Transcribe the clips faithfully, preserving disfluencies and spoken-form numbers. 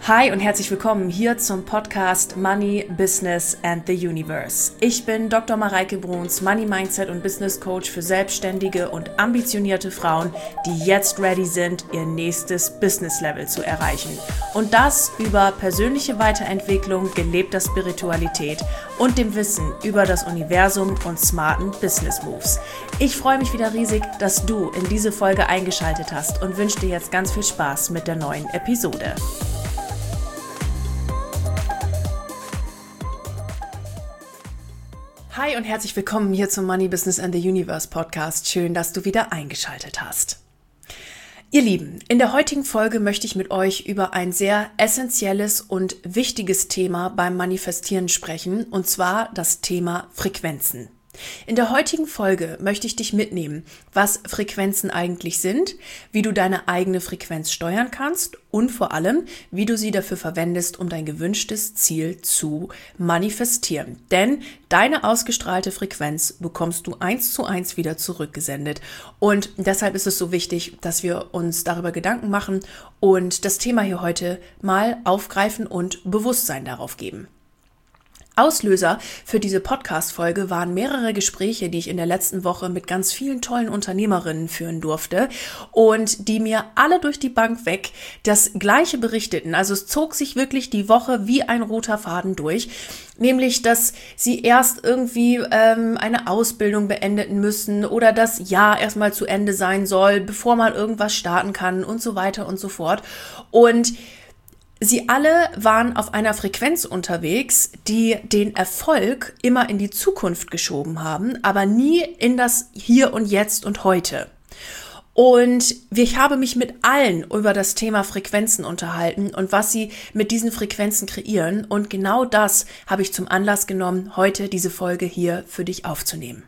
Hi und herzlich willkommen hier zum Podcast Money, Business and the Universe. Ich bin Doktor Mareike Bruns, Money Mindset und Business Coach für selbstständige und ambitionierte Frauen, die jetzt ready sind, ihr nächstes Business Level zu erreichen. Und das über persönliche Weiterentwicklung, gelebter Spiritualität und dem Wissen über das Universum und smarten Business Moves. Ich freue mich wieder riesig, dass du in diese Folge eingeschaltet hast und wünsche dir jetzt ganz viel Spaß mit der neuen Episode. Hi und herzlich willkommen hier zum Money, Business and the Universe Podcast. Schön, dass du wieder eingeschaltet hast. Ihr Lieben, in der heutigen Folge möchte ich mit euch über ein sehr essentielles und wichtiges Thema beim Manifestieren sprechen, und zwar das Thema Frequenzen. In der heutigen Folge möchte ich dich mitnehmen, was Frequenzen eigentlich sind, wie du deine eigene Frequenz steuern kannst und vor allem, wie du sie dafür verwendest, um dein gewünschtes Ziel zu manifestieren. Denn deine ausgestrahlte Frequenz bekommst du eins zu eins wieder zurückgesendet. Und deshalb ist es so wichtig, dass wir uns darüber Gedanken machen und das Thema hier heute mal aufgreifen und Bewusstsein darauf geben. Auslöser für diese Podcast-Folge waren mehrere Gespräche, die ich in der letzten Woche mit ganz vielen tollen Unternehmerinnen führen durfte und die mir alle durch die Bank weg das Gleiche berichteten. Also es zog sich wirklich die Woche wie ein roter Faden durch, nämlich, dass sie erst irgendwie ähm, eine Ausbildung beenden müssen oder das Jahr erstmal zu Ende sein soll, bevor man irgendwas starten kann und so weiter und so fort. Und sie alle waren auf einer Frequenz unterwegs, die den Erfolg immer in die Zukunft geschoben haben, aber nie in das Hier und Jetzt und Heute. Und ich habe mich mit allen über das Thema Frequenzen unterhalten und was sie mit diesen Frequenzen kreieren. Und genau das habe ich zum Anlass genommen, heute diese Folge hier für dich aufzunehmen.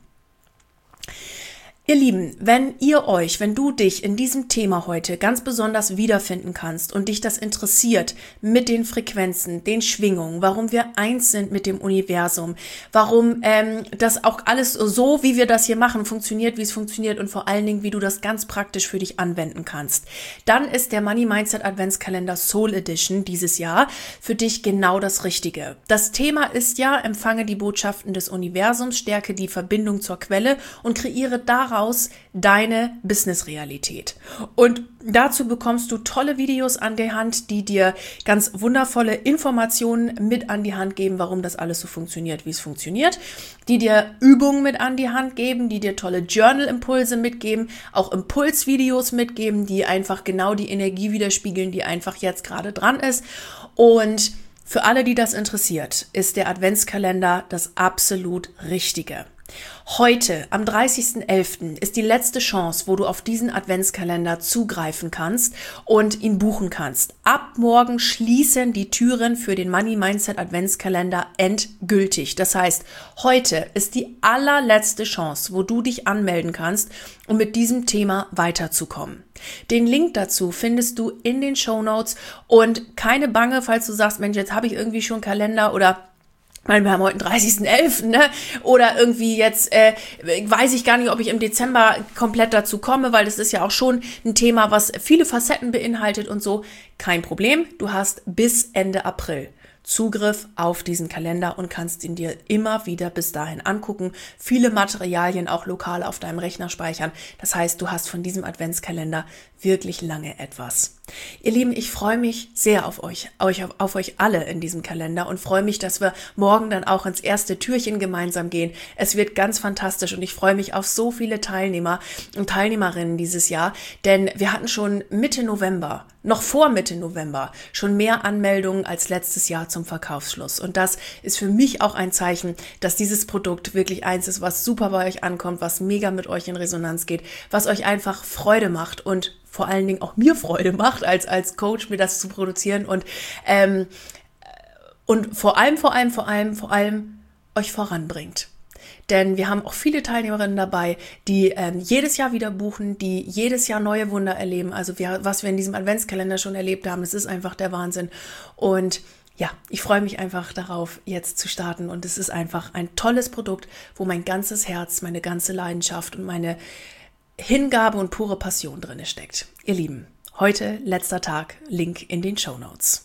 Ihr Lieben, wenn ihr euch, wenn du dich in diesem Thema heute ganz besonders wiederfinden kannst und dich das interessiert mit den Frequenzen, den Schwingungen, warum wir eins sind mit dem Universum, warum ähm, das auch alles so, wie wir das hier machen, funktioniert, wie es funktioniert und vor allen Dingen, wie du das ganz praktisch für dich anwenden kannst, dann ist der Money Mindset Adventskalender Soul Edition dieses Jahr für dich genau das Richtige. Das Thema ist ja, empfange die Botschaften des Universums, stärke die Verbindung zur Quelle und kreiere daraus deine Business-Realität. Und dazu bekommst du tolle Videos an der Hand, die dir ganz wundervolle Informationen mit an die Hand geben, warum das alles so funktioniert, wie es funktioniert, die dir Übungen mit an die Hand geben, die dir tolle Journal-Impulse mitgeben, auch Impulsvideos mitgeben, die einfach genau die Energie widerspiegeln, die einfach jetzt gerade dran ist. Und für alle, die das interessiert, ist der Adventskalender das absolut Richtige. Heute, am dreißigsten elften ist die letzte Chance, wo du auf diesen Adventskalender zugreifen kannst und ihn buchen kannst. Ab morgen schließen die Türen für den Money Mindset Adventskalender endgültig. Das heißt, heute ist die allerletzte Chance, wo du dich anmelden kannst, um mit diesem Thema weiterzukommen. Den Link dazu findest du in den Shownotes und keine Bange, falls du sagst, Mensch, jetzt habe ich irgendwie schon Kalender oder Ich meine, wir haben heute den dreißigsten elften ne? Oder irgendwie jetzt, äh, weiß ich gar nicht, ob ich im Dezember komplett dazu komme, weil das ist ja auch schon ein Thema, was viele Facetten beinhaltet und so. Kein Problem, du hast bis Ende April Zugriff auf diesen Kalender und kannst ihn dir immer wieder bis dahin angucken. Viele Materialien auch lokal auf deinem Rechner speichern. Das heißt, du hast von diesem Adventskalender wirklich lange etwas. Ihr Lieben, ich freue mich sehr auf euch, euch auf, auf euch alle in diesem Kalender und freue mich, dass wir morgen dann auch ins erste Türchen gemeinsam gehen. Es wird ganz fantastisch und ich freue mich auf so viele Teilnehmer und Teilnehmerinnen dieses Jahr, denn wir hatten schon Mitte November, noch vor Mitte November, schon mehr Anmeldungen als letztes Jahr zum Verkaufsschluss. Und das ist für mich auch ein Zeichen, dass dieses Produkt wirklich eins ist, was super bei euch ankommt, was mega mit euch in Resonanz geht, was euch einfach Freude macht und vor allen Dingen auch mir Freude macht, als, als Coach mir das zu produzieren und, ähm, und vor allem, vor allem, vor allem, vor allem euch voranbringt. Denn wir haben auch viele Teilnehmerinnen dabei, die ähm, jedes Jahr wieder buchen, die jedes Jahr neue Wunder erleben. Also wir, was wir in diesem Adventskalender schon erlebt haben, das ist einfach der Wahnsinn. Und ja, ich freue mich einfach darauf, jetzt zu starten. Und es ist einfach ein tolles Produkt, wo mein ganzes Herz, meine ganze Leidenschaft und meine Hingabe und pure Passion drin steckt. Ihr Lieben, heute letzter Tag, Link in den Shownotes.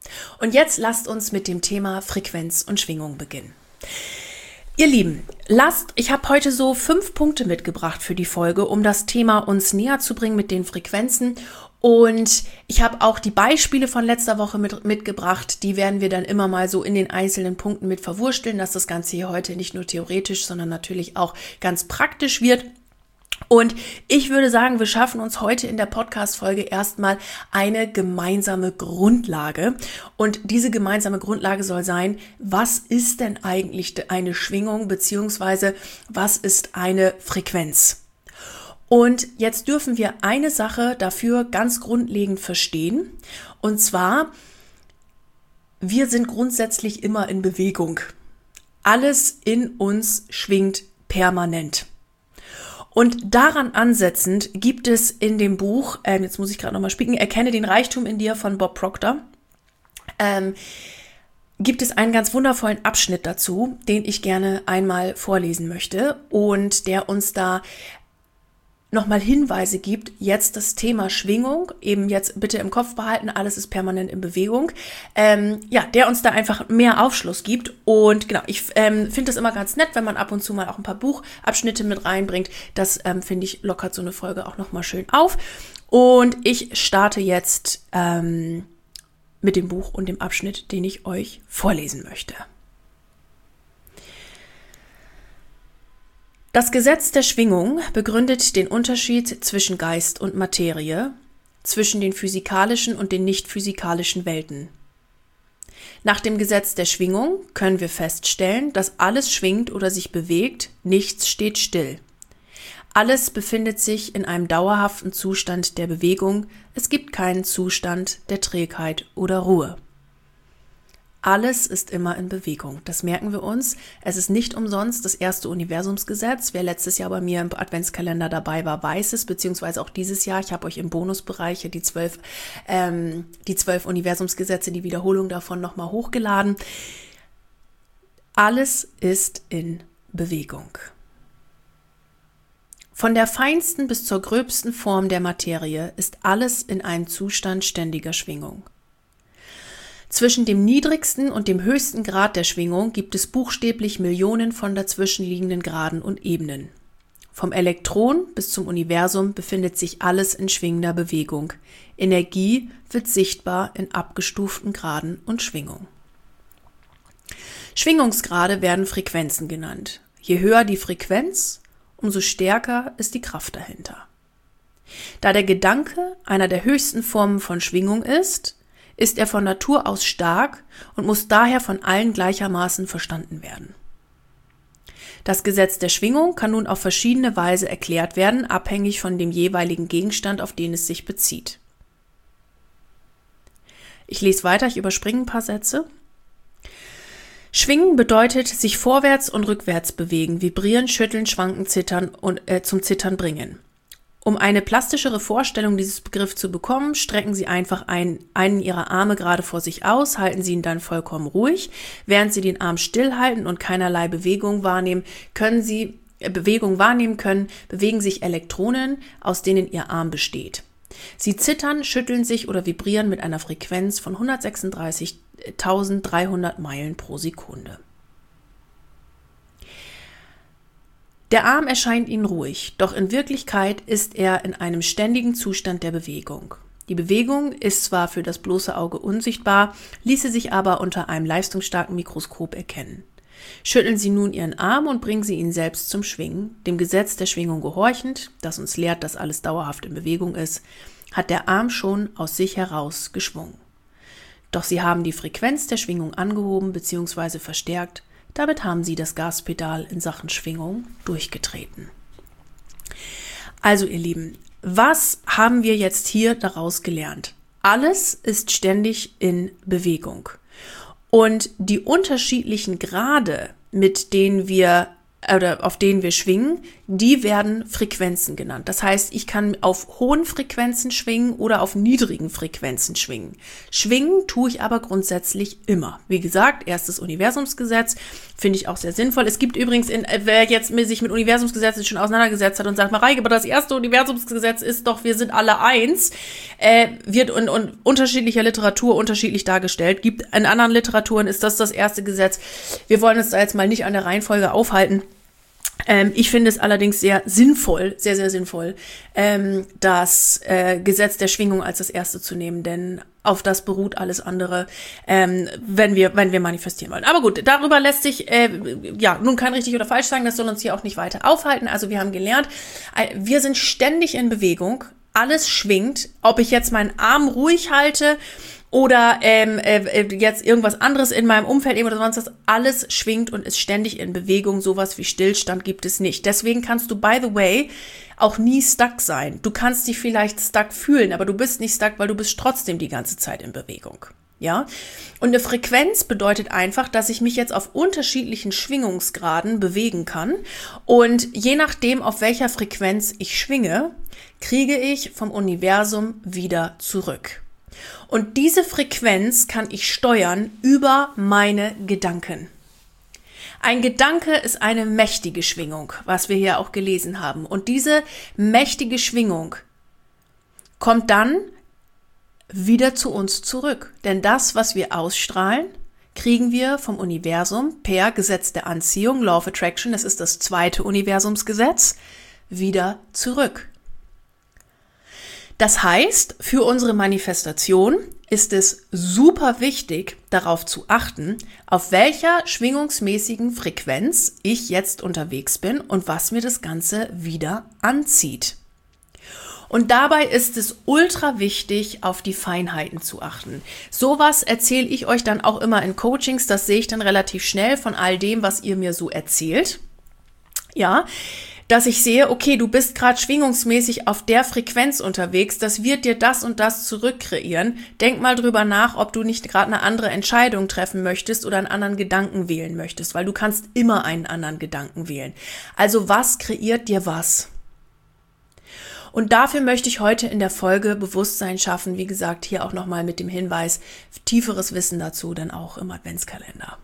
Und jetzt lasst uns mit dem Thema Frequenz und Schwingung beginnen. Ihr Lieben, lasst, ich habe heute so fünf Punkte mitgebracht für die Folge, um das Thema uns näher zu bringen mit den Frequenzen. Und ich habe auch die Beispiele von letzter Woche mit, mitgebracht. Die werden wir dann immer mal so in den einzelnen Punkten mit verwursteln, dass das Ganze hier heute nicht nur theoretisch, sondern natürlich auch ganz praktisch wird. Und ich würde sagen, wir schaffen uns heute in der Podcast-Folge erstmal eine gemeinsame Grundlage. Und diese gemeinsame Grundlage soll sein, was ist denn eigentlich eine Schwingung, beziehungsweise was ist eine Frequenz? Und jetzt dürfen wir eine Sache dafür ganz grundlegend verstehen. Und zwar, wir sind grundsätzlich immer in Bewegung. Alles in uns schwingt permanent. Und daran ansetzend gibt es in dem Buch, äh, jetzt muss ich gerade nochmal spicken, Erkenne den Reichtum in dir von Bob Proctor, ähm, gibt es einen ganz wundervollen Abschnitt dazu, den ich gerne einmal vorlesen möchte und der uns da nochmal Hinweise gibt, jetzt das Thema Schwingung, eben jetzt bitte im Kopf behalten, alles ist permanent in Bewegung, ähm, ja, der uns da einfach mehr Aufschluss gibt. Und genau, ich ähm, finde das immer ganz nett, wenn man ab und zu mal auch ein paar Buchabschnitte mit reinbringt. Das ähm, finde ich lockert so eine Folge auch nochmal schön auf. Und ich starte jetzt ähm, mit dem Buch und dem Abschnitt, den ich euch vorlesen möchte. Das Gesetz der Schwingung begründet den Unterschied zwischen Geist und Materie, zwischen den physikalischen und den nicht-physikalischen Welten. Nach dem Gesetz der Schwingung können wir feststellen, dass alles schwingt oder sich bewegt, nichts steht still. Alles befindet sich in einem dauerhaften Zustand der Bewegung, es gibt keinen Zustand der Trägheit oder Ruhe. Alles ist immer in Bewegung. Das merken wir uns. Es ist nicht umsonst das erste Universumsgesetz. Wer letztes Jahr bei mir im Adventskalender dabei war, weiß es, beziehungsweise auch dieses Jahr. Ich habe euch im Bonusbereich die zwölf, ähm, die zwölf Universumsgesetze, die Wiederholung davon nochmal hochgeladen. Alles ist in Bewegung. Von der feinsten bis zur gröbsten Form der Materie ist alles in einem Zustand ständiger Schwingung. Zwischen dem niedrigsten und dem höchsten Grad der Schwingung gibt es buchstäblich Millionen von dazwischenliegenden Graden und Ebenen. Vom Elektron bis zum Universum befindet sich alles in schwingender Bewegung. Energie wird sichtbar in abgestuften Graden und Schwingung. Schwingungsgrade werden Frequenzen genannt. Je höher die Frequenz, umso stärker ist die Kraft dahinter. Da der Gedanke einer der höchsten Formen von Schwingung ist, ist er von Natur aus stark und muss daher von allen gleichermaßen verstanden werden. Das Gesetz der Schwingung kann nun auf verschiedene Weise erklärt werden, abhängig von dem jeweiligen Gegenstand, auf den es sich bezieht. Ich lese weiter, ich überspringe ein paar Sätze. Schwingen bedeutet sich vorwärts und rückwärts bewegen, vibrieren, schütteln, schwanken, zittern und äh, zum Zittern bringen. Um eine plastischere Vorstellung dieses Begriffs zu bekommen, strecken Sie einfach ein, einen Ihrer Arme gerade vor sich aus, halten Sie ihn dann vollkommen ruhig. Während Sie den Arm stillhalten und keinerlei Bewegung wahrnehmen, können Sie äh, Bewegung wahrnehmen können, bewegen sich Elektronen, aus denen Ihr Arm besteht. Sie zittern, schütteln sich oder vibrieren mit einer Frequenz von hundertsechsunddreißigtausenddreihundert Meilen pro Sekunde. Der Arm erscheint Ihnen ruhig, doch in Wirklichkeit ist er in einem ständigen Zustand der Bewegung. Die Bewegung ist zwar für das bloße Auge unsichtbar, ließe sich aber unter einem leistungsstarken Mikroskop erkennen. Schütteln Sie nun Ihren Arm und bringen Sie ihn selbst zum Schwingen. Dem Gesetz der Schwingung gehorchend, das uns lehrt, dass alles dauerhaft in Bewegung ist, hat der Arm schon aus sich heraus geschwungen. Doch Sie haben die Frequenz der Schwingung angehoben bzw. verstärkt. Damit haben Sie das Gaspedal in Sachen Schwingung durchgetreten. Also ihr Lieben, was haben wir jetzt hier daraus gelernt? Alles ist ständig in Bewegung. Und die unterschiedlichen Grade, mit denen wir oder auf denen wir schwingen, die werden Frequenzen genannt. Das heißt, ich kann auf hohen Frequenzen schwingen oder auf niedrigen Frequenzen schwingen. Schwingen tue ich aber grundsätzlich immer. Wie gesagt, erstes Universumsgesetz finde ich auch sehr sinnvoll. Es gibt übrigens, in, wer jetzt sich mit Universumsgesetzen schon auseinandergesetzt hat und sagt, Mareike, aber das erste Universumsgesetz ist doch, wir sind alle eins, äh, wird in, in unterschiedlicher Literatur unterschiedlich dargestellt. Gibt in anderen Literaturen ist das das erste Gesetz. Wir wollen uns da jetzt mal nicht an der Reihenfolge aufhalten. Ähm, ich finde es allerdings sehr sinnvoll, sehr, sehr sinnvoll, ähm, das äh, Gesetz der Schwingung als das erste zu nehmen, denn auf das beruht alles andere, ähm, wenn wir, wenn wir manifestieren wollen. Aber gut, darüber lässt sich, äh, ja, nun kein richtig oder falsch sagen, das soll uns hier auch nicht weiter aufhalten. Also wir haben gelernt, äh, wir sind ständig in Bewegung, alles schwingt, ob ich jetzt meinen Arm ruhig halte oder ähm, äh, jetzt irgendwas anderes in meinem Umfeld eben oder sonst was, alles schwingt und ist ständig in Bewegung. Sowas wie Stillstand gibt es nicht. Deswegen kannst du, by the way, auch nie stuck sein. Du kannst dich vielleicht stuck fühlen, aber du bist nicht stuck, weil du bist trotzdem die ganze Zeit in Bewegung. Ja? Und eine Frequenz bedeutet einfach, dass ich mich jetzt auf unterschiedlichen Schwingungsgraden bewegen kann. Und je nachdem, auf welcher Frequenz ich schwinge, kriege ich vom Universum wieder zurück. Und diese Frequenz kann ich steuern über meine Gedanken. Ein Gedanke ist eine mächtige Schwingung, was wir hier auch gelesen haben. Und diese mächtige Schwingung kommt dann wieder zu uns zurück. Denn das, was wir ausstrahlen, kriegen wir vom Universum per Gesetz der Anziehung, Law of Attraction, das ist das zweite Universumsgesetz, wieder zurück. Das heißt, für unsere Manifestation ist es super wichtig, darauf zu achten, auf welcher schwingungsmäßigen Frequenz ich jetzt unterwegs bin und was mir das Ganze wieder anzieht. Und dabei ist es ultra wichtig, auf die Feinheiten zu achten. Sowas erzähle ich euch dann auch immer in Coachings, das sehe ich dann relativ schnell von all dem, was ihr mir so erzählt. Ja, dass ich sehe, okay, du bist gerade schwingungsmäßig auf der Frequenz unterwegs, das wird dir das und das zurückkreieren. Denk mal drüber nach, ob du nicht gerade eine andere Entscheidung treffen möchtest oder einen anderen Gedanken wählen möchtest, weil du kannst immer einen anderen Gedanken wählen. Also was kreiert dir was? Und dafür möchte ich heute in der Folge Bewusstsein schaffen. Wie gesagt, hier auch nochmal mit dem Hinweis, tieferes Wissen dazu dann auch im Adventskalender.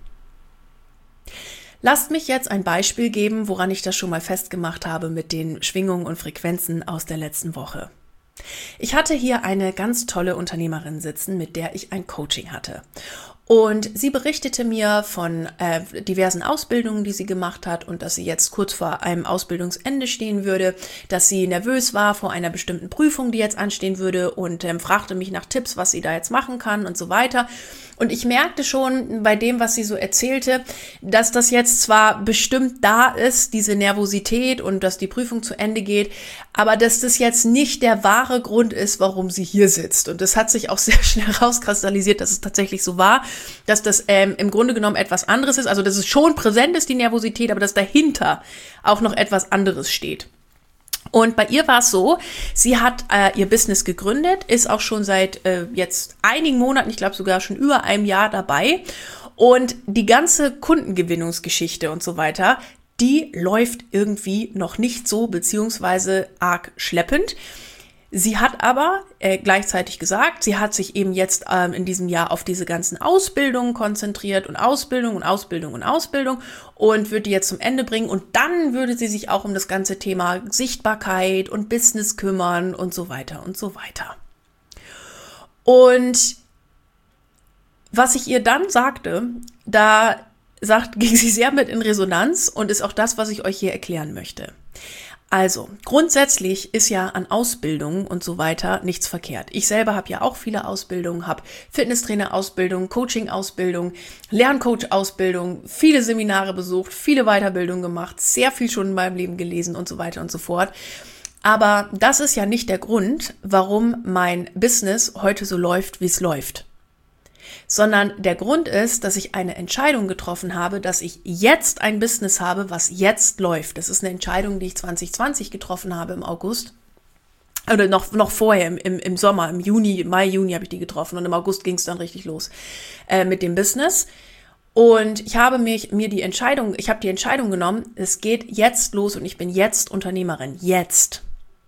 Lasst mich jetzt ein Beispiel geben, woran ich das schon mal festgemacht habe mit den Schwingungen und Frequenzen aus der letzten Woche. Ich hatte hier eine ganz tolle Unternehmerin sitzen, mit der ich ein Coaching hatte. Und sie berichtete mir von äh, diversen Ausbildungen, die sie gemacht hat und dass sie jetzt kurz vor einem Ausbildungsende stehen würde, dass sie nervös war vor einer bestimmten Prüfung, die jetzt anstehen würde und ähm, fragte mich nach Tipps, was sie da jetzt machen kann und so weiter. Und ich merkte schon bei dem, was sie so erzählte, dass das jetzt zwar bestimmt da ist, diese Nervosität und dass die Prüfung zu Ende geht, aber dass das jetzt nicht der wahre Grund ist, warum sie hier sitzt. Und das hat sich auch sehr schnell rauskristallisiert, dass es tatsächlich so war, dass das ähm, im Grunde genommen etwas anderes ist. Also dass es schon präsent ist, die Nervosität, aber dass dahinter auch noch etwas anderes steht. Und bei ihr war es so, sie hat äh, ihr Business gegründet, ist auch schon seit äh, jetzt einigen Monaten, ich glaube sogar schon über einem Jahr dabei. Und die ganze Kundengewinnungsgeschichte und so weiter, die läuft irgendwie noch nicht so, beziehungsweise arg schleppend. Sie hat aber äh, gleichzeitig gesagt, sie hat sich eben jetzt ähm, in diesem Jahr auf diese ganzen Ausbildungen konzentriert und Ausbildung und Ausbildung und Ausbildung und würde die jetzt zum Ende bringen und dann würde sie sich auch um das ganze Thema Sichtbarkeit und Business kümmern und so weiter und so weiter. Und was ich ihr dann sagte, da sagt, ging sie sehr mit in Resonanz und ist auch das, was ich euch hier erklären möchte. Also, grundsätzlich ist ja an Ausbildungen und so weiter nichts verkehrt. Ich selber habe ja auch viele Ausbildungen, habe Fitnesstrainer-Ausbildung, Coaching-Ausbildung, Lerncoach-Ausbildung, viele Seminare besucht, viele Weiterbildungen gemacht, sehr viel schon in meinem Leben gelesen und so weiter und so fort. Aber das ist ja nicht der Grund, warum mein Business heute so läuft, wie es läuft. Sondern der Grund ist, dass ich eine Entscheidung getroffen habe, dass ich jetzt ein Business habe, was jetzt läuft. Das ist eine Entscheidung, die ich zwanzig zwanzig getroffen habe im August. Oder noch, noch vorher, im, im, im Sommer, im Juni, Mai, Juni habe ich die getroffen und im August ging es dann richtig los äh, mit dem Business. Und ich habe mich, mir die Entscheidung, ich habe die Entscheidung genommen, es geht jetzt los und ich bin jetzt Unternehmerin. Jetzt.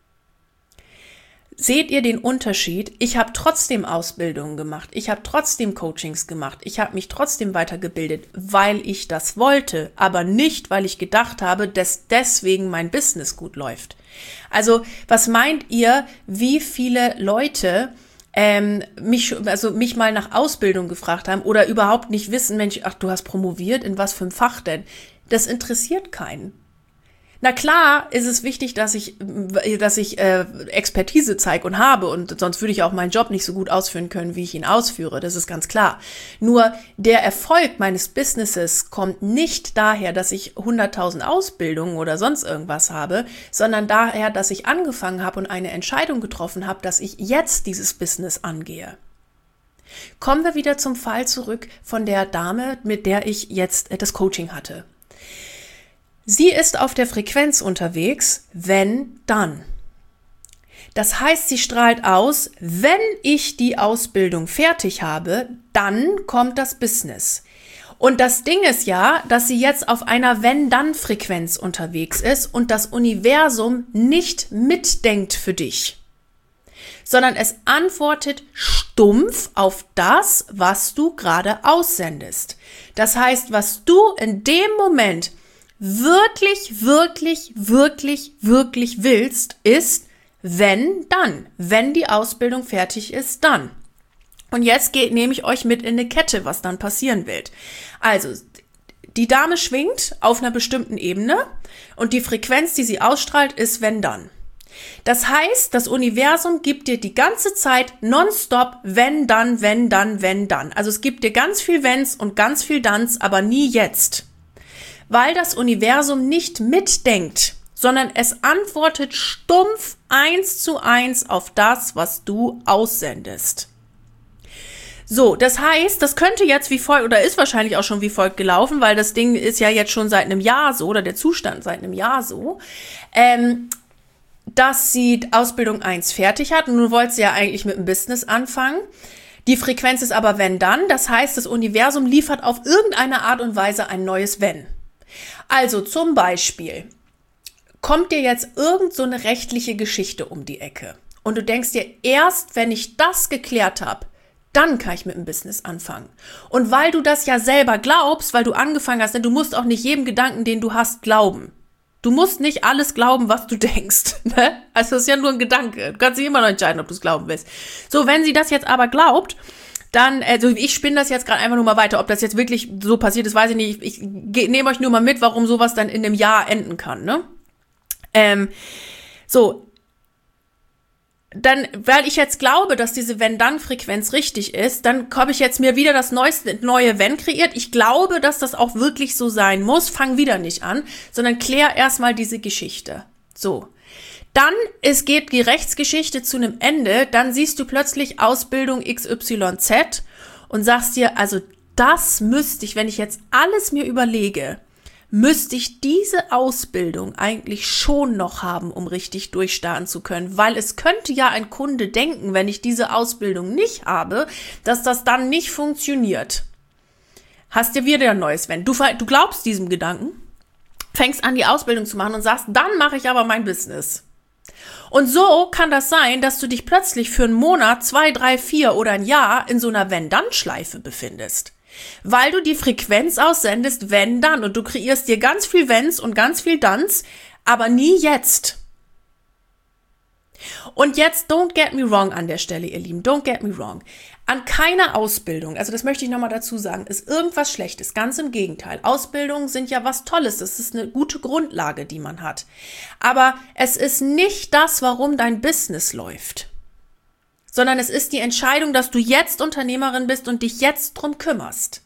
Seht ihr den Unterschied? Ich habe trotzdem Ausbildungen gemacht, ich habe trotzdem Coachings gemacht, ich habe mich trotzdem weitergebildet, weil ich das wollte, aber nicht, weil ich gedacht habe, dass deswegen mein Business gut läuft. Also, was meint ihr, wie viele Leute ähm, mich, also mich mal nach Ausbildung gefragt haben oder überhaupt nicht wissen, Mensch, ach, du hast promoviert, in was für ein Fach denn? Das interessiert keinen. Na klar ist es wichtig, dass ich, dass ich äh, Expertise zeige und habe und sonst würde ich auch meinen Job nicht so gut ausführen können, wie ich ihn ausführe. Das ist ganz klar. Nur der Erfolg meines Businesses kommt nicht daher, dass ich hunderttausend Ausbildungen oder sonst irgendwas habe, sondern daher, dass ich angefangen habe und eine Entscheidung getroffen habe, dass ich jetzt dieses Business angehe. Kommen wir wieder zum Fall zurück von der Dame, mit der ich jetzt das Coaching hatte. Sie ist auf der Frequenz unterwegs, wenn, dann. Das heißt, sie strahlt aus, wenn ich die Ausbildung fertig habe, dann kommt das Business. Und das Ding ist ja, dass sie jetzt auf einer Wenn-Dann-Frequenz unterwegs ist und das Universum nicht mitdenkt für dich, sondern es antwortet stumpf auf das, was du gerade aussendest. Das heißt, was du in dem Moment wirklich, wirklich, wirklich, wirklich willst, ist, wenn, dann. Wenn die Ausbildung fertig ist, dann. Und jetzt geht, nehme ich euch mit in eine Kette, was dann passieren wird. Also, die Dame schwingt auf einer bestimmten Ebene und die Frequenz, die sie ausstrahlt, ist wenn, dann. Das heißt, das Universum gibt dir die ganze Zeit nonstop wenn, dann, wenn, dann, wenn, dann. Also es gibt dir ganz viel Wenns und ganz viel Danns, aber nie jetzt. Weil das Universum nicht mitdenkt, sondern es antwortet stumpf eins zu eins auf das, was du aussendest. So, das heißt, das könnte jetzt wie folgt, oder ist wahrscheinlich auch schon wie folgt gelaufen, weil das Ding ist ja jetzt schon seit einem Jahr so, oder der Zustand seit einem Jahr so, ähm, dass sie Ausbildung eins fertig hat und nun wollte sie ja eigentlich mit dem Business anfangen. Die Frequenz ist aber wenn dann, das heißt, das Universum liefert auf irgendeine Art und Weise ein neues Wenn. Also zum Beispiel kommt dir jetzt irgend so eine rechtliche Geschichte um die Ecke und du denkst dir, erst wenn ich das geklärt habe, dann kann ich mit dem Business anfangen. Und weil du das ja selber glaubst, weil du angefangen hast, denn du musst auch nicht jedem Gedanken, den du hast, glauben. Du musst nicht alles glauben, was du denkst. Ne? Also das ist ja nur ein Gedanke. Du kannst dich immer noch entscheiden, ob du es glauben willst. So, wenn sie das jetzt aber glaubt, dann, also ich spinne das jetzt gerade einfach nur mal weiter. Ob das jetzt wirklich so passiert ist, weiß ich nicht. Ich, ich nehme euch nur mal mit, warum sowas dann in einem Jahr enden kann, ne? Ähm, so. Dann, weil ich jetzt glaube, dass diese Wenn-Dann-Frequenz richtig ist, dann habe ich jetzt mir wieder das neueste, neue Wenn kreiert. Ich glaube, dass das auch wirklich so sein muss. Fang wieder nicht an, sondern klär erstmal diese Geschichte. So. Dann es geht die Rechtsgeschichte zu einem Ende, dann siehst du plötzlich Ausbildung X Y Z und sagst dir, also das müsste ich, wenn ich jetzt alles mir überlege, müsste ich diese Ausbildung eigentlich schon noch haben, um richtig durchstarten zu können, weil es könnte ja ein Kunde denken, wenn ich diese Ausbildung nicht habe, dass das dann nicht funktioniert. Hast dir wieder ein neues Wenn. Du, du glaubst diesem Gedanken, fängst an, die Ausbildung zu machen und sagst, dann mache ich aber mein Business. Und so kann das sein, dass du dich plötzlich für einen Monat, zwei, drei, vier oder ein Jahr in so einer Wenn-Dann-Schleife befindest. Weil du die Frequenz aussendest, wenn dann. Und du kreierst dir ganz viel Wenns und ganz viel Danns, aber nie jetzt. Und jetzt, don't get me wrong an der Stelle, ihr Lieben, don't get me wrong. An keiner Ausbildung, also das möchte ich nochmal dazu sagen, ist irgendwas Schlechtes. Ganz im Gegenteil. Ausbildungen sind ja was Tolles. Das ist eine gute Grundlage, die man hat. Aber es ist nicht das, warum dein Business läuft. Sondern es ist die Entscheidung, dass du jetzt Unternehmerin bist und dich jetzt drum kümmerst.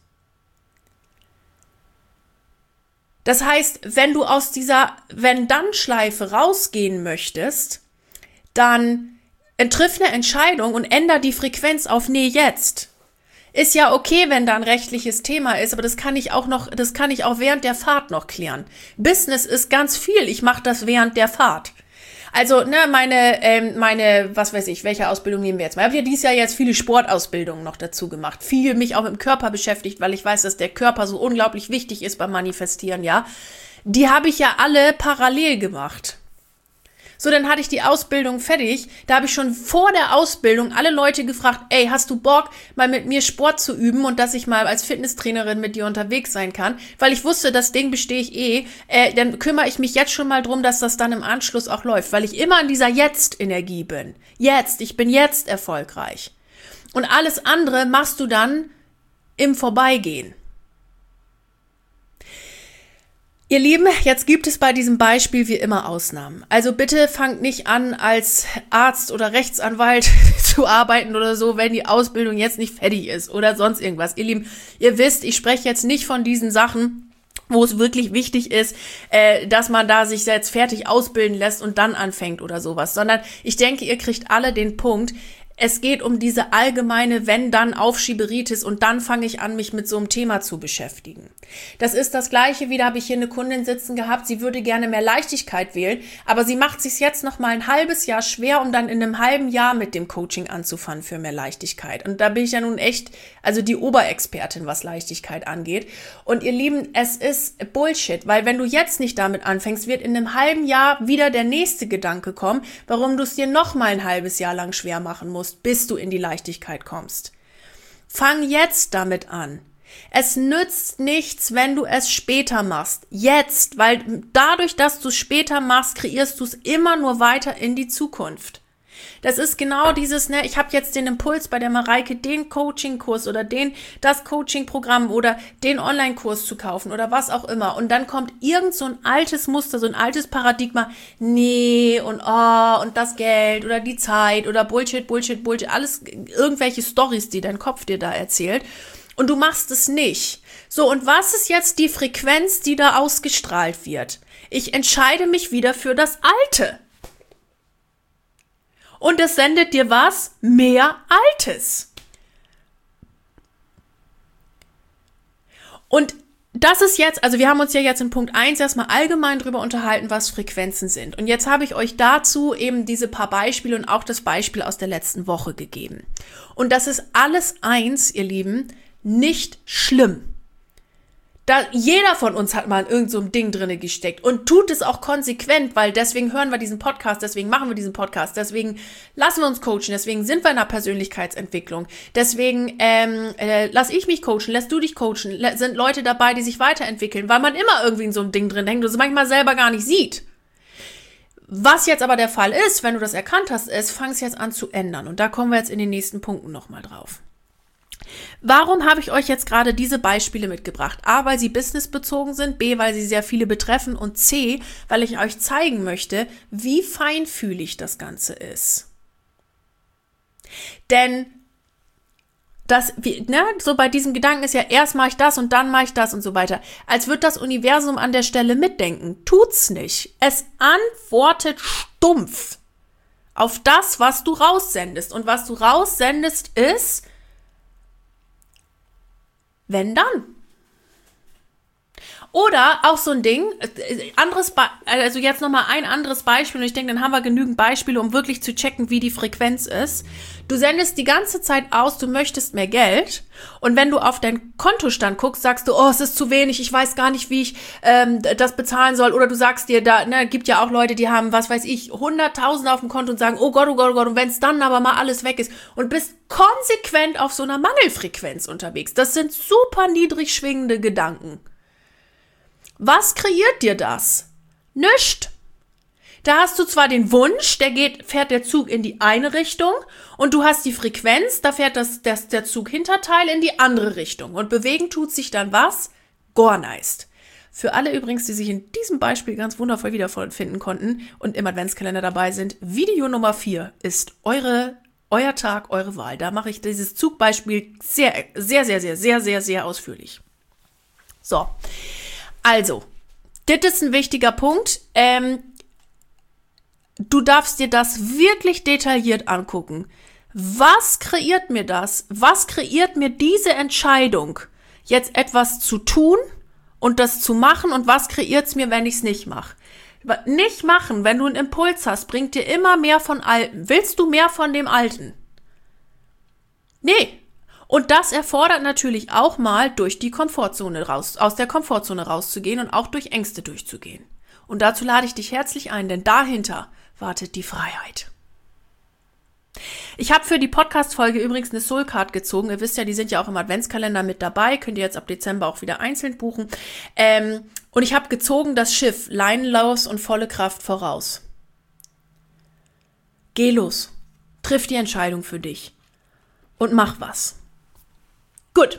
Das heißt, wenn du aus dieser Wenn-Dann-Schleife rausgehen möchtest, dann triff eine Entscheidung und änder die Frequenz auf nee, jetzt. Ist ja okay, wenn da ein rechtliches Thema ist, aber das kann ich auch noch, das kann ich auch während der Fahrt noch klären. Business ist ganz viel, ich mache das während der Fahrt. Also, ne, meine, ähm, meine, was weiß ich, welche Ausbildung nehmen wir jetzt mal? Ich habe ja dieses Jahr jetzt viele Sportausbildungen noch dazu gemacht. Viel mich auch mit dem Körper beschäftigt, weil ich weiß, dass der Körper so unglaublich wichtig ist beim Manifestieren, ja. Die habe ich ja alle parallel gemacht. So, dann hatte ich die Ausbildung fertig. Da habe ich schon vor der Ausbildung alle Leute gefragt, ey, hast du Bock, mal mit mir Sport zu üben und dass ich mal als Fitnesstrainerin mit dir unterwegs sein kann? Weil ich wusste, das Ding bestehe ich eh. Äh, dann kümmere ich mich jetzt schon mal drum, dass das dann im Anschluss auch läuft, weil ich immer in dieser Jetzt-Energie bin. Jetzt, ich bin jetzt erfolgreich. Und alles andere machst du dann im Vorbeigehen. Ihr Lieben, jetzt gibt es bei diesem Beispiel wie immer Ausnahmen. Also bitte fangt nicht an, als Arzt oder Rechtsanwalt zu arbeiten oder so, wenn die Ausbildung jetzt nicht fertig ist oder sonst irgendwas. Ihr Lieben, ihr wisst, ich spreche jetzt nicht von diesen Sachen, wo es wirklich wichtig ist, äh, dass man da sich jetzt fertig ausbilden lässt und dann anfängt oder sowas, sondern ich denke, ihr kriegt alle den Punkt. Es geht um diese allgemeine Wenn-Dann-Aufschieberitis und dann fange ich an, mich mit so einem Thema zu beschäftigen. Das ist das Gleiche, wie da habe ich hier eine Kundin sitzen gehabt, sie würde gerne mehr Leichtigkeit wählen, aber sie macht sich jetzt noch mal ein halbes Jahr schwer, um dann in einem halben Jahr mit dem Coaching anzufangen für mehr Leichtigkeit. Und da bin ich ja nun echt, also die Oberexpertin, was Leichtigkeit angeht. Und ihr Lieben, es ist Bullshit, weil wenn du jetzt nicht damit anfängst, wird in einem halben Jahr wieder der nächste Gedanke kommen, warum du es dir noch mal ein halbes Jahr lang schwer machen musst, bis du in die Leichtigkeit kommst. Fang jetzt damit an. Es nützt nichts, wenn du es später machst. Jetzt, weil dadurch, dass du es später machst, kreierst du es immer nur weiter in die Zukunft. Das ist genau dieses, ne, ich habe jetzt den Impuls bei der Mareike, den Coaching-Kurs oder den, das Coaching-Programm oder den Online-Kurs zu kaufen oder was auch immer. Und dann kommt irgend so ein altes Muster, so ein altes Paradigma, nee, und oh, und das Geld oder die Zeit oder Bullshit, Bullshit, Bullshit, alles irgendwelche Storys, die dein Kopf dir da erzählt. Und du machst es nicht. So, und was ist jetzt die Frequenz, die da ausgestrahlt wird? Ich entscheide mich wieder für das Alte. Und es sendet dir was? Mehr Altes. Und das ist jetzt, also wir haben uns ja jetzt in Punkt eins erstmal allgemein drüber unterhalten, was Frequenzen sind. Und jetzt habe ich euch dazu eben diese paar Beispiele und auch das Beispiel aus der letzten Woche gegeben. Und das ist alles eins, ihr Lieben, nicht schlimm. Da, jeder von uns hat mal in irgend so einem Ding drinne gesteckt und tut es auch konsequent, weil deswegen hören wir diesen Podcast, deswegen machen wir diesen Podcast, deswegen lassen wir uns coachen, deswegen sind wir in einer Persönlichkeitsentwicklung, deswegen ähm, äh, lass ich mich coachen, lässt du dich coachen, le- sind Leute dabei, die sich weiterentwickeln, weil man immer irgendwie in so einem Ding drin hängt und es manchmal selber gar nicht sieht. Was jetzt aber der Fall ist, wenn du das erkannt hast, ist, fang es jetzt an zu ändern und da kommen wir jetzt in den nächsten Punkten nochmal drauf. Warum habe ich euch jetzt gerade diese Beispiele mitgebracht? A, weil sie businessbezogen sind, B, weil sie sehr viele betreffen und C, weil ich euch zeigen möchte, wie feinfühlig das Ganze ist. Denn das, ne, so bei diesem Gedanken ist ja, erst mache ich das und dann mache ich das und so weiter. Als wird das Universum an der Stelle mitdenken. Tut's nicht. Es antwortet stumpf auf das, was du raussendest. Und was du raussendest ist, wenn dann. Oder auch so ein Ding, anderes Be- also jetzt nochmal ein anderes Beispiel und ich denke, dann haben wir genügend Beispiele, um wirklich zu checken, wie die Frequenz ist. Du sendest die ganze Zeit aus, du möchtest mehr Geld und wenn du auf deinen Kontostand guckst, sagst du, oh, es ist zu wenig, ich weiß gar nicht, wie ich ähm, das bezahlen soll. Oder du sagst dir, da ne, gibt ja auch Leute, die haben, was weiß ich, hunderttausend auf dem Konto und sagen, oh Gott, oh Gott, oh Gott, und wenn es dann aber mal alles weg ist und bist konsequent auf so einer Mangelfrequenz unterwegs. Das sind super niedrig schwingende Gedanken. Was kreiert dir das? Nischt. Da hast du zwar den Wunsch, der geht, fährt der Zug in die eine Richtung und du hast die Frequenz, da fährt das, das, der Zug Hinterteil in die andere Richtung und bewegen tut sich dann was? Gorneist. Für alle übrigens, die sich in diesem Beispiel ganz wundervoll wiederfinden konnten und im Adventskalender dabei sind, Video Nummer vier ist eure, euer Tag, eure Wahl. Da mache ich dieses Zugbeispiel sehr, sehr, sehr, sehr, sehr, sehr, sehr ausführlich. So. Also, das ist ein wichtiger Punkt. Ähm, du darfst dir das wirklich detailliert angucken. Was kreiert mir das? Was kreiert mir diese Entscheidung, jetzt etwas zu tun und das zu machen? Und was kreiert es mir, wenn ich es nicht mache? Nicht machen, wenn du einen Impuls hast, bringt dir immer mehr von Alten. Willst du mehr von dem Alten? Nee. Und das erfordert natürlich auch mal, durch die Komfortzone raus, aus der Komfortzone rauszugehen und auch durch Ängste durchzugehen. Und dazu lade ich dich herzlich ein, denn dahinter wartet die Freiheit. Ich habe für die Podcast-Folge übrigens eine Soulcard gezogen. Ihr wisst ja, die sind ja auch im Adventskalender mit dabei. Könnt ihr jetzt ab Dezember auch wieder einzeln buchen. Ähm, und ich habe gezogen das Schiff, leinenlos und volle Kraft voraus. Geh los. Triff die Entscheidung für dich. Und mach was. Gut.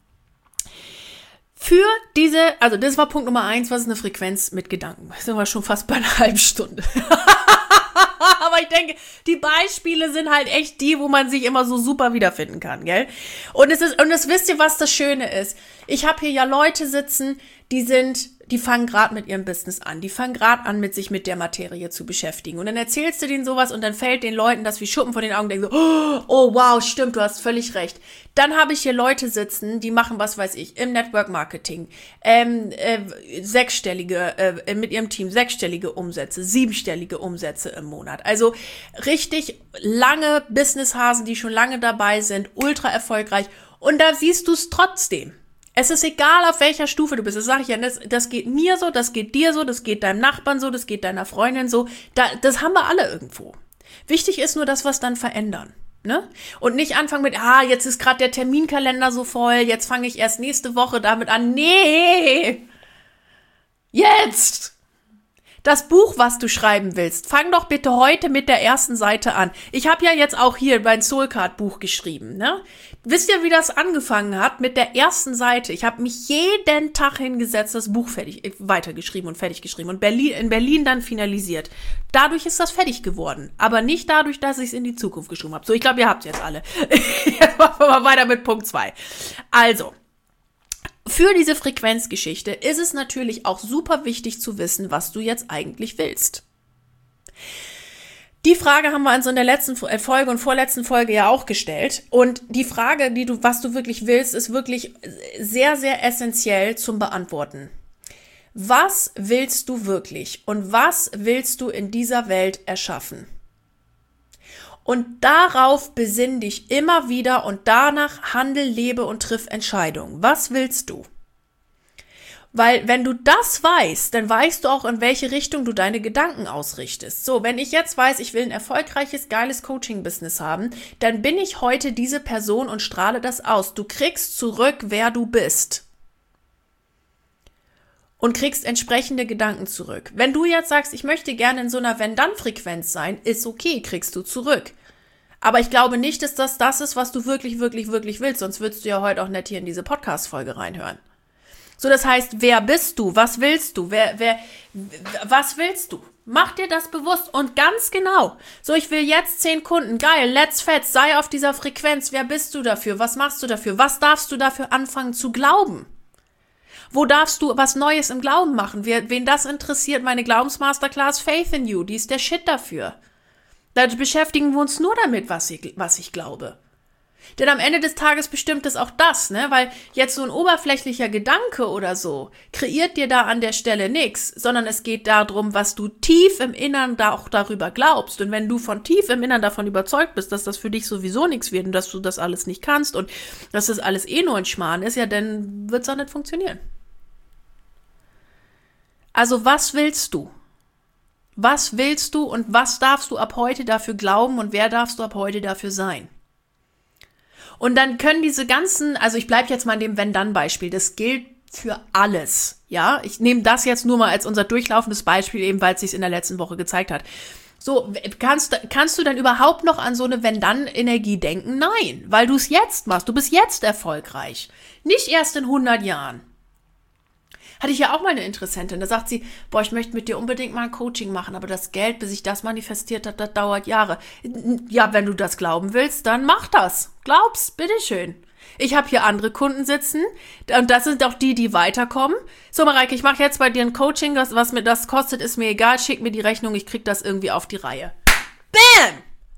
Für diese, also das war Punkt Nummer eins, was ist eine Frequenz mit Gedanken? Das sind wir schon fast bei einer halben Stunde. Aber ich denke, die Beispiele sind halt echt die, wo man sich immer so super wiederfinden kann, gell? Und es ist, und es wisst ihr, was das Schöne ist? Ich habe hier ja Leute sitzen, die sind, die fangen gerade mit ihrem Business an. Die fangen gerade an, mit sich mit der Materie zu beschäftigen. Und dann erzählst du denen sowas und dann fällt den Leuten das wie Schuppen vor den Augen, denken so, oh wow, stimmt, du hast völlig recht. Dann habe ich hier Leute sitzen, die machen, was weiß ich, im Network Marketing, ähm, äh, sechsstellige, äh, mit ihrem Team sechsstellige Umsätze, siebenstellige Umsätze im Monat. Also richtig lange Businesshasen, die schon lange dabei sind, ultra erfolgreich. Und da siehst du es trotzdem. Es ist egal, auf welcher Stufe du bist. Das sage ich ja, das, das geht mir so, das geht dir so, das geht deinem Nachbarn so, das geht deiner Freundin so. Da, das haben wir alle irgendwo. Wichtig ist nur, dass wir es dann verändern. Ne? Und nicht anfangen mit, ah, jetzt ist gerade der Terminkalender so voll, jetzt fange ich erst nächste Woche damit an. Nee! Jetzt! Das Buch, was du schreiben willst, fang doch bitte heute mit der ersten Seite an. Ich habe ja jetzt auch hier mein Soulcard-Buch geschrieben. Ne? Wisst ihr, wie das angefangen hat? Mit der ersten Seite. Ich habe mich jeden Tag hingesetzt, das Buch fertig, weitergeschrieben und fertig geschrieben und Berlin, in Berlin dann finalisiert. Dadurch ist das fertig geworden. Aber nicht dadurch, dass ich es in die Zukunft geschrieben habe. So, ich glaube, ihr habt es jetzt alle. Jetzt machen wir mal weiter mit Punkt zwei. Also, für diese Frequenzgeschichte ist es natürlich auch super wichtig zu wissen, was du jetzt eigentlich willst. Die Frage haben wir also in der letzten Folge und vorletzten Folge ja auch gestellt. Und die Frage, die du, was du wirklich willst, ist wirklich sehr, sehr essentiell zum Beantworten. Was willst du wirklich und was willst du in dieser Welt erschaffen? Und darauf besinn dich immer wieder und danach handel, lebe und triff Entscheidungen. Was willst du? Weil wenn du das weißt, dann weißt du auch, in welche Richtung du deine Gedanken ausrichtest. So, wenn ich jetzt weiß, ich will ein erfolgreiches, geiles Coaching-Business haben, dann bin ich heute diese Person und strahle das aus. Du kriegst zurück, wer du bist. Und kriegst entsprechende Gedanken zurück. Wenn du jetzt sagst, ich möchte gerne in so einer Wenn-Dann-Frequenz sein, ist okay, kriegst du zurück. Aber ich glaube nicht, dass das das ist, was du wirklich, wirklich, wirklich willst. Sonst würdest du ja heute auch nicht hier in diese Podcast-Folge reinhören. So, das heißt, wer bist du? Was willst du? Wer, wer, was willst du? Mach dir das bewusst und ganz genau. So, ich will jetzt zehn Kunden. Geil, let's fetz, sei auf dieser Frequenz. Wer bist du dafür? Was machst du dafür? Was darfst du dafür anfangen zu glauben? Wo darfst du was Neues im Glauben machen? Wen das interessiert, meine Glaubensmasterclass Faith in You, die ist der Shit dafür. Da beschäftigen wir uns nur damit, was ich, was ich glaube. Denn am Ende des Tages bestimmt es auch das, ne? Weil jetzt so ein oberflächlicher Gedanke oder so kreiert dir da an der Stelle nichts, sondern es geht darum, was du tief im Innern da auch darüber glaubst. Und wenn du von tief im Innern davon überzeugt bist, dass das für dich sowieso nichts wird und dass du das alles nicht kannst und dass das alles eh nur ein Schmarrn ist, ja, dann wird es auch nicht funktionieren. Also was willst du? Was willst du und was darfst du ab heute dafür glauben und wer darfst du ab heute dafür sein? Und dann können diese ganzen, also ich bleibe jetzt mal in dem Wenn-Dann-Beispiel, das gilt für alles, ja. Ich nehme das jetzt nur mal als unser durchlaufendes Beispiel, eben weil es sich in der letzten Woche gezeigt hat. So, kannst, kannst du dann überhaupt noch an so eine Wenn-Dann-Energie denken? Nein, weil du es jetzt machst, du bist jetzt erfolgreich, nicht erst in hundert Jahren. Hatte ich ja auch mal eine Interessentin, da sagt sie, boah, ich möchte mit dir unbedingt mal ein Coaching machen, aber das Geld, bis ich das manifestiert habe, das dauert Jahre. Ja, wenn du das glauben willst, dann mach das. Glaub's, bitteschön. Ich habe hier andere Kunden sitzen und das sind auch die, die weiterkommen. So, Mareike, ich mache jetzt bei dir ein Coaching, was, was mir das kostet, ist mir egal, schick mir die Rechnung, ich krieg das irgendwie auf die Reihe. Bam!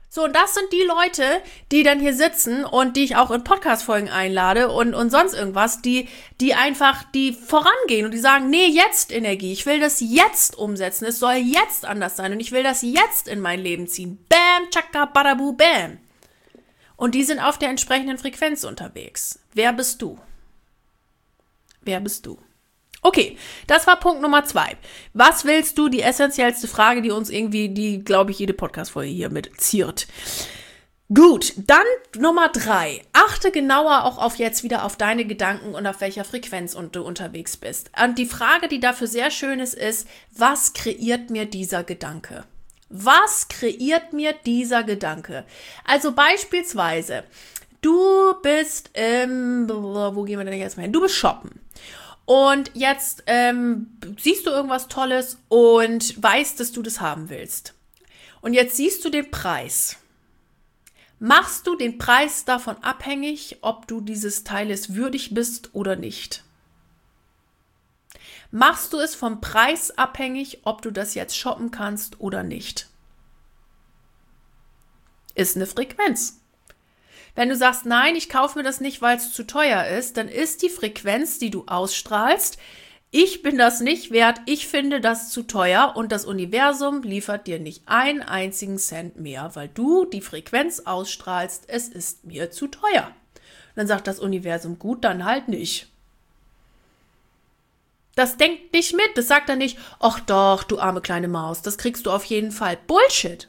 So, und das sind die Leute, die dann hier sitzen und die ich auch in Podcast-Folgen einlade und, und sonst irgendwas, die, die einfach, die vorangehen und die sagen, nee, jetzt Energie, ich will das jetzt umsetzen, es soll jetzt anders sein und ich will das jetzt in mein Leben ziehen. Bam, tschakka, badabu, bam. Und die sind auf der entsprechenden Frequenz unterwegs. Wer bist du? Wer bist du? Okay, das war Punkt Nummer zwei. Was willst du? Die essentiellste Frage, die uns irgendwie, die, glaube ich, jede Podcast-Folge hier mit ziert. Gut, dann Nummer drei. Achte genauer auch auf jetzt wieder auf deine Gedanken und auf welcher Frequenz du unterwegs bist. Und die Frage, die dafür sehr schön ist, ist, was kreiert mir dieser Gedanke? Was kreiert mir dieser Gedanke? Also beispielsweise, du bist, ähm, wo gehen wir denn jetzt mal hin? Du bist shoppen. Und jetzt ähm, siehst du irgendwas Tolles und weißt, dass du das haben willst. Und jetzt siehst du den Preis. Machst du den Preis davon abhängig, ob du dieses Teiles würdig bist oder nicht? Machst du es vom Preis abhängig, ob du das jetzt shoppen kannst oder nicht? Ist eine Frequenz. Wenn du sagst, nein, ich kaufe mir das nicht, weil es zu teuer ist, dann ist die Frequenz, die du ausstrahlst, ich bin das nicht wert, ich finde das zu teuer und das Universum liefert dir nicht einen einzigen Cent mehr, weil du die Frequenz ausstrahlst, es ist mir zu teuer. Und dann sagt das Universum, gut, dann halt nicht. Das denkt nicht mit, das sagt dann nicht, ach doch, du arme kleine Maus, das kriegst du auf jeden Fall. Bullshit.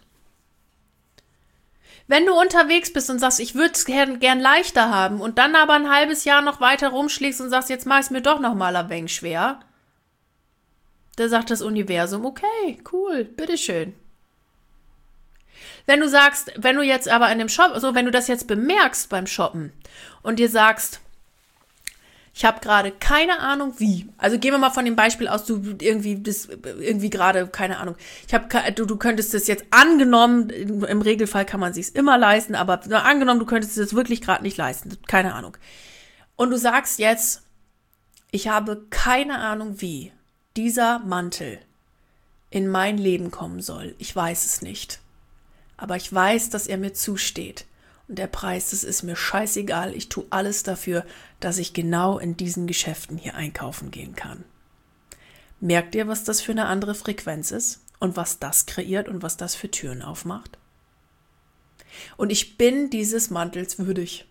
Wenn du unterwegs bist und sagst, ich würde es gern, gern leichter haben und dann aber ein halbes Jahr noch weiter rumschlägst und sagst, jetzt mach ich es mir doch noch mal ein wenig schwer, da sagt das Universum, okay, cool, bitteschön. Wenn du sagst, wenn du jetzt aber in dem Shop, also wenn du das jetzt bemerkst beim Shoppen und dir sagst, ich habe gerade keine Ahnung wie. Also gehen wir mal von dem Beispiel aus, du irgendwie das irgendwie gerade keine Ahnung. Ich habe du, du könntest das jetzt angenommen, im Regelfall kann man sich's immer leisten, aber angenommen, du könntest es wirklich gerade nicht leisten, keine Ahnung. Und du sagst jetzt, ich habe keine Ahnung wie dieser Mantel in mein Leben kommen soll. Ich weiß es nicht. Aber ich weiß, dass er mir zusteht. Und der Preis, das ist mir scheißegal. Ich tue alles dafür, dass ich genau in diesen Geschäften hier einkaufen gehen kann. Merkt ihr, was das für eine andere Frequenz ist? Und was das kreiert und was das für Türen aufmacht? Und ich bin dieses Mantels würdig.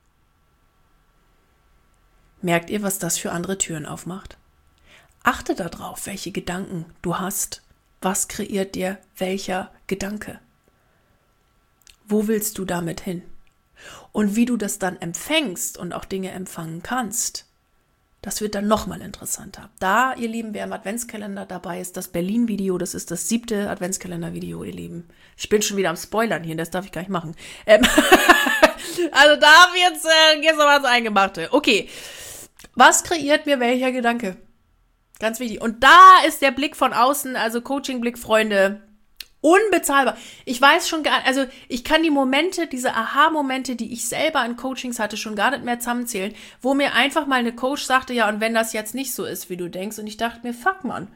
Merkt ihr, was das für andere Türen aufmacht? Achte darauf, welche Gedanken du hast. Was kreiert dir welcher Gedanke? Wo willst du damit hin? Und wie du das dann empfängst und auch Dinge empfangen kannst, das wird dann nochmal interessanter. Da, ihr Lieben, wer im Adventskalender dabei ist, das Berlin-Video, das ist das siebte Adventskalender-Video, ihr Lieben. Ich bin schon wieder am Spoilern hier, das darf ich gar nicht machen. Ähm also da habe ich jetzt, äh, jetzt noch was Eingemachte. Okay, was kreiert mir welcher Gedanke? Ganz wichtig. Und da ist der Blick von außen, also Coaching-Blick, Freunde, unbezahlbar. Ich weiß schon gar, also ich kann die Momente, diese Aha-Momente, die ich selber in Coachings hatte, schon gar nicht mehr zusammenzählen, wo mir einfach mal eine Coach sagte, ja, und wenn das jetzt nicht so ist, wie du denkst, und ich dachte mir, fuck, Mann,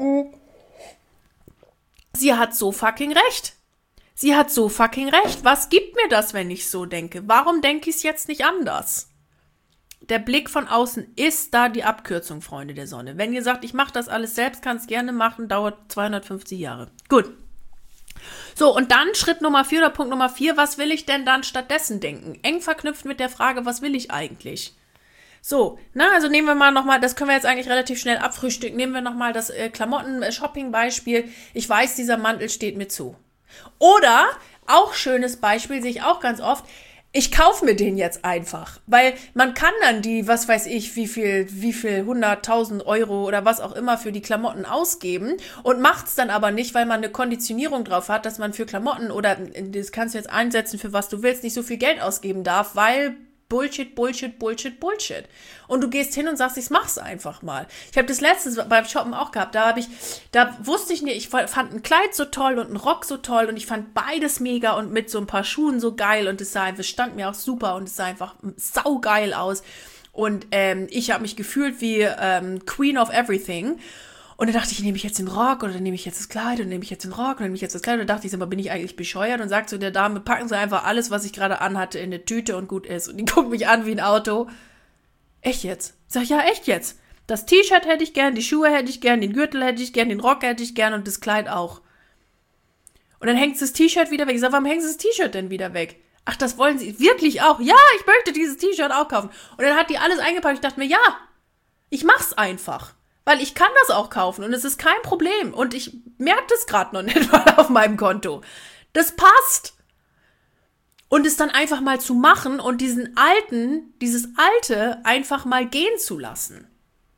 sie hat so fucking recht. Sie hat so fucking recht. Was gibt mir das, wenn ich so denke? Warum denke ich es jetzt nicht anders? Der Blick von außen ist da die Abkürzung, Freunde der Sonne. Wenn ihr sagt, ich mache das alles selbst, kann es gerne machen, dauert zweihundertfünfzig Jahre. Gut. So, und dann Schritt Nummer vier oder Punkt Nummer vier, was will ich denn dann stattdessen denken? Eng verknüpft mit der Frage, was will ich eigentlich? So, na, also nehmen wir mal nochmal, das können wir jetzt eigentlich relativ schnell abfrühstücken, nehmen wir nochmal das äh, Klamotten-Shopping-Beispiel. Ich weiß, dieser Mantel steht mir zu. Oder, auch schönes Beispiel, sehe ich auch ganz oft, ich kaufe mir den jetzt einfach, weil man kann dann die, was weiß ich, wie viel, wie viel hunderttausend Euro oder was auch immer für die Klamotten ausgeben und macht's dann aber nicht, weil man eine Konditionierung drauf hat, dass man für Klamotten oder das kannst du jetzt einsetzen, für was du willst, nicht so viel Geld ausgeben darf, weil Bullshit, Bullshit, Bullshit, Bullshit. Und du gehst hin und sagst, ich mach's einfach mal. Ich habe das letztes beim Shoppen auch gehabt. Da habe ich, da wusste ich nicht, ich fand ein Kleid so toll und einen Rock so toll und ich fand beides mega und mit so ein paar Schuhen so geil und es sah einfach, stand mir auch super und es sah einfach saugeil aus. Und ähm, ich habe mich gefühlt wie ähm, Queen of Everything. Und dann dachte ich, nehme ich jetzt den Rock oder nehme ich jetzt das Kleid und nehme ich jetzt den Rock und nehme ich jetzt das Kleid. Und dann dachte ich, aber bin ich eigentlich bescheuert? Und sagte zu der Dame, packen Sie einfach alles, was ich gerade anhatte, in eine Tüte und gut ist. Und die guckt mich an wie ein Auto. Echt jetzt? Ich sag, ja, echt jetzt. Das T-Shirt hätte ich gern, die Schuhe hätte ich gern, den Gürtel hätte ich gern, den Rock hätte ich gern und das Kleid auch. Und dann hängt das T-Shirt wieder weg. Ich sag, warum hängt das T-Shirt denn wieder weg? Ach, das wollen Sie wirklich auch? Ja, ich möchte dieses T-Shirt auch kaufen. Und dann hat die alles eingepackt. Ich dachte mir, ja, ich mach's einfach. Weil ich kann das auch kaufen und es ist kein Problem. Und ich merke das gerade noch nicht mal auf meinem Konto. Das passt. Und es dann einfach mal zu machen und diesen alten, dieses Alte einfach mal gehen zu lassen.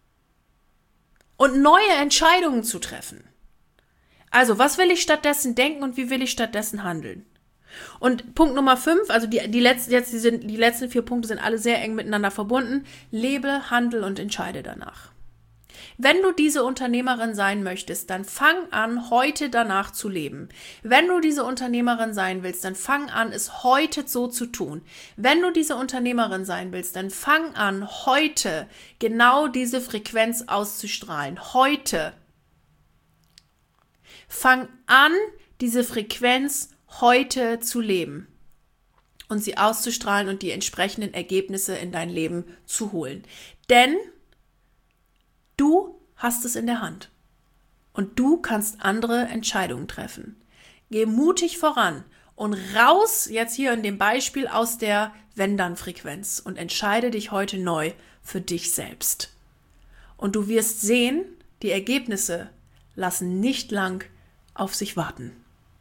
Und neue Entscheidungen zu treffen. Also, was will ich stattdessen denken und wie will ich stattdessen handeln? Und Punkt Nummer fünf, also die, die, letzten, jetzt, die, sind, die letzten vier Punkte sind alle sehr eng miteinander verbunden. Lebe, handle und entscheide danach. Wenn du diese Unternehmerin sein möchtest, dann fang an, heute danach zu leben. Wenn du diese Unternehmerin sein willst, dann fang an, es heute so zu tun. Wenn du diese Unternehmerin sein willst, dann fang an, heute genau diese Frequenz auszustrahlen. Heute. Fang an, diese Frequenz heute zu leben und sie auszustrahlen und die entsprechenden Ergebnisse in dein Leben zu holen. Denn du hast es in der Hand und du kannst andere Entscheidungen treffen. Geh mutig voran und raus jetzt hier in dem Beispiel aus der Wenn-Dann-Frequenz und entscheide dich heute neu für dich selbst. Und du wirst sehen, die Ergebnisse lassen nicht lang auf sich warten.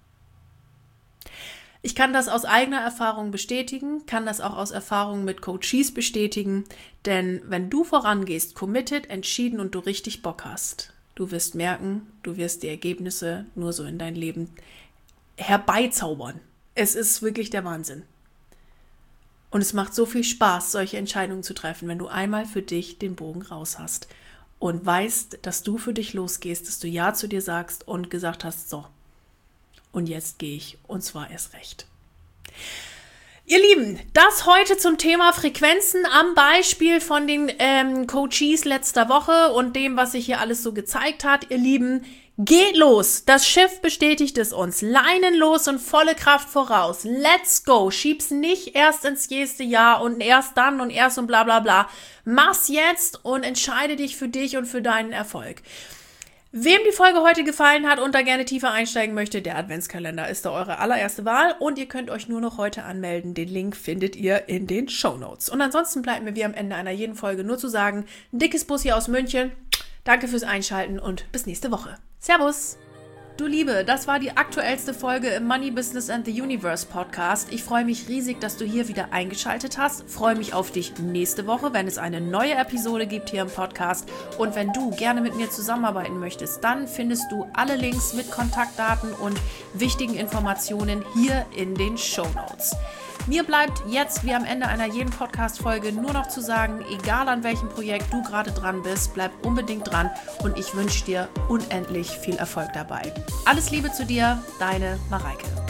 Ich kann das aus eigener Erfahrung bestätigen, kann das auch aus Erfahrung mit Coaches bestätigen, denn wenn du vorangehst, committed, entschieden und du richtig Bock hast, du wirst merken, du wirst die Ergebnisse nur so in dein Leben herbeizaubern. Es ist wirklich der Wahnsinn. Und es macht so viel Spaß, solche Entscheidungen zu treffen, wenn du einmal für dich den Bogen raus hast und weißt, dass du für dich losgehst, dass du Ja zu dir sagst und gesagt hast, so, und jetzt gehe ich, und zwar erst recht. Ihr Lieben, das heute zum Thema Frequenzen am Beispiel von den ähm, Coaches letzter Woche und dem, was sich hier alles so gezeigt hat. Ihr Lieben, geht los. Das Schiff bestätigt es uns. Leinen los und volle Kraft voraus. Let's go. Schieb's nicht erst ins nächste Jahr und erst dann und erst und bla bla bla. Mach's jetzt und entscheide dich für dich und für deinen Erfolg. Wem die Folge heute gefallen hat und da gerne tiefer einsteigen möchte, der Adventskalender ist da eure allererste Wahl und ihr könnt euch nur noch heute anmelden. Den Link findet ihr in den Shownotes. Und ansonsten bleibt mir wie am Ende einer jeden Folge nur zu sagen, ein dickes Bussi aus München. Danke fürs Einschalten und bis nächste Woche. Servus! Du Liebe, das war die aktuellste Folge im Money Business and the Universe Podcast. Ich freue mich riesig, dass du hier wieder eingeschaltet hast. Freue mich auf dich nächste Woche, wenn es eine neue Episode gibt hier im Podcast. Und wenn du gerne mit mir zusammenarbeiten möchtest, dann findest du alle Links mit Kontaktdaten und wichtigen Informationen hier in den Shownotes. Mir bleibt jetzt, wie am Ende einer jeden Podcast-Folge, nur noch zu sagen, egal an welchem Projekt du gerade dran bist, bleib unbedingt dran und ich wünsche dir unendlich viel Erfolg dabei. Alles Liebe zu dir, deine Mareike.